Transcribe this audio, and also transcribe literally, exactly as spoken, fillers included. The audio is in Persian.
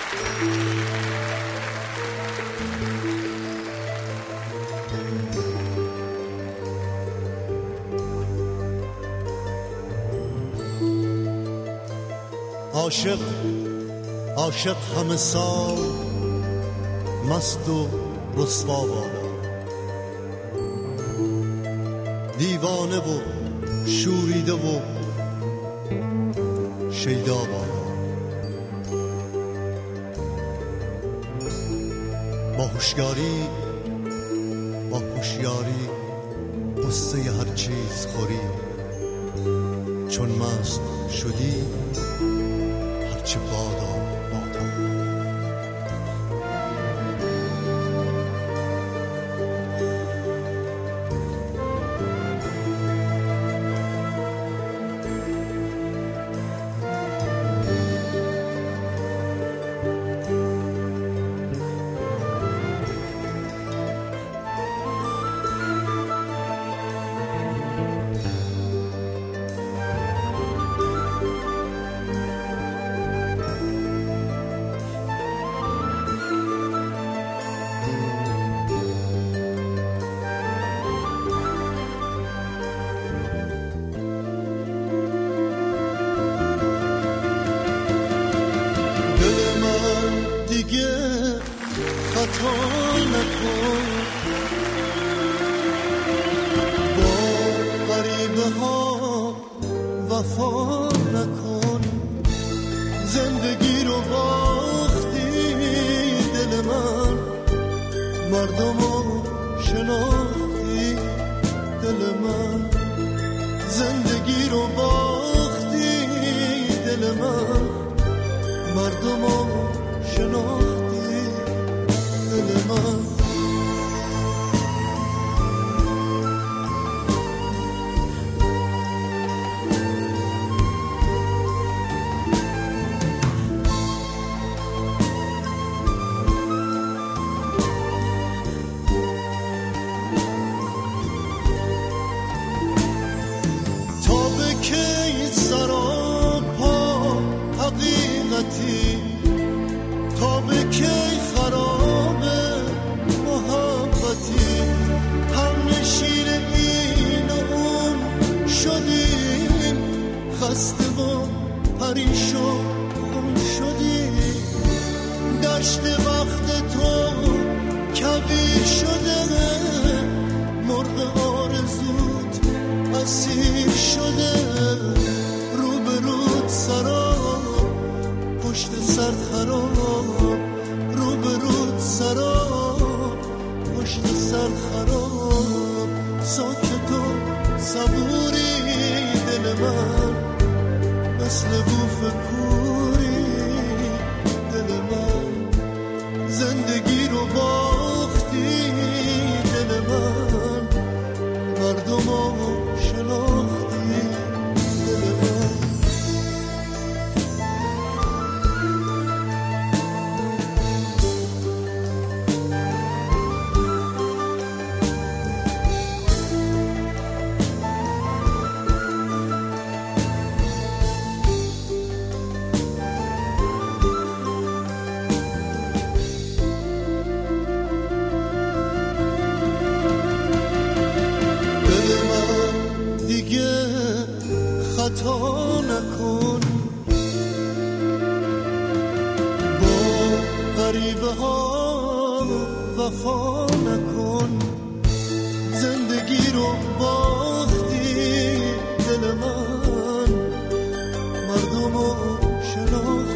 عاشق عاشق همه سال مست و رسوا بادا، دیوانه و شوریده و شیدا بادا. با هوشیاری با هوشیاری قصه هر چیز خوری، چون مست شدی هرچه بادا بادا. خطا نکن، با غریبه ها وفا نکن. زندگی رو باختی دل من، مردم رو شناختی دل من. زندگی رو باختی دل من، مردم رو شناختی دل من. تا به کی سراپا حقیقتی، تا به کی خراب محبتی. هم نشین این و اون شدیم، خسته و پریشان خون شدیم. دشت وقت تو کویر شده، مرغ آرزوت اسیر شده. رو به رود سراب، پشت سر خراب. رو به رود سراب، پشت سر خراب. ساکت و صبوری دل من، مثل بوف کوری دل من. زندگی رو باختی دل من، مردم رو شناختی دل من. خطا نکن، با غریبه ها وفا نکن. زندگی رو باختی دل من، مردم رو شناختی